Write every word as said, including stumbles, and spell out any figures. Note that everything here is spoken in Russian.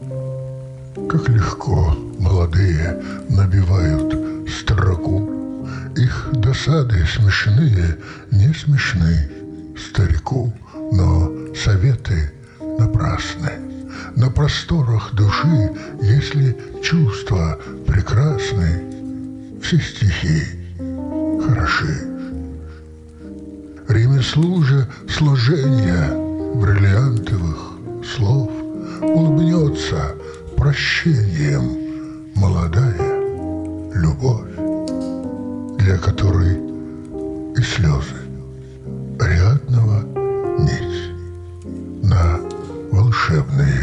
Как легко молодые набивают строку, их досады смешные не смешны старику, но советы напрасны. На просторах души, если чувства прекрасны, все стихи хороши. Ремеслу же сложения бриллиантовых слов улыбнется прощением молодая любовь, для которой и слезы Ариаднова нить на волшебные